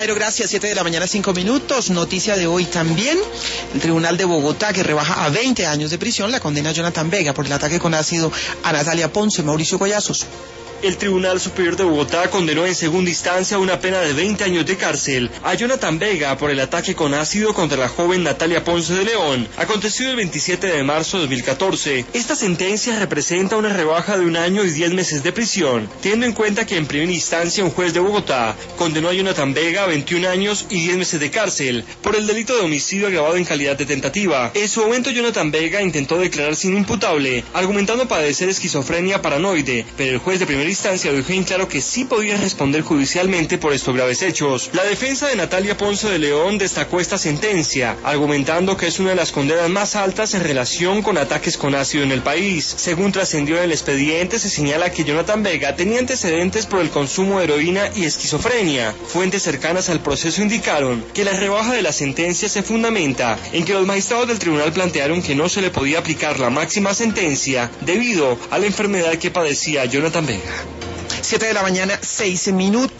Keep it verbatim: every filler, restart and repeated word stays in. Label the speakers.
Speaker 1: Pero gracias, siete de la mañana, cinco minutos. Noticia de hoy también. El Tribunal de Bogotá, que rebaja a veinte años de prisión, la condena a Jonathan Vega por el ataque con ácido a Natalia Ponce. Mauricio Collazos.
Speaker 2: El Tribunal Superior de Bogotá condenó en segunda instancia una pena de veinte años de cárcel a Jonathan Vega por el ataque con ácido contra la joven Natalia Ponce de León, acontecido el veintisiete de marzo de dos mil catorce. Esta sentencia representa una rebaja de un año y diez meses de prisión, teniendo en cuenta que en primera instancia un juez de Bogotá condenó a Jonathan Vega a veintiún años y diez meses de cárcel por el delito de homicidio agravado en calidad de tentativa. En su momento Jonathan Vega intentó declararse inimputable, argumentando padecer esquizofrenia paranoide, pero el juez de primera instancia dejó en claro que sí podía responder judicialmente por estos graves hechos. La defensa de Natalia Ponce de León destacó esta sentencia, argumentando que es una de las condenas más altas en relación con ataques con ácido en el país. Según trascendió en el expediente, se señala que Jonathan Vega tenía antecedentes por el consumo de heroína y esquizofrenia. Fuentes cercanas al proceso indicaron que la rebaja de la sentencia se fundamenta en que los magistrados del tribunal plantearon que no se le podía aplicar la máxima sentencia debido a la enfermedad que padecía Jonathan Vega.
Speaker 1: Siete de la mañana, seis minutos.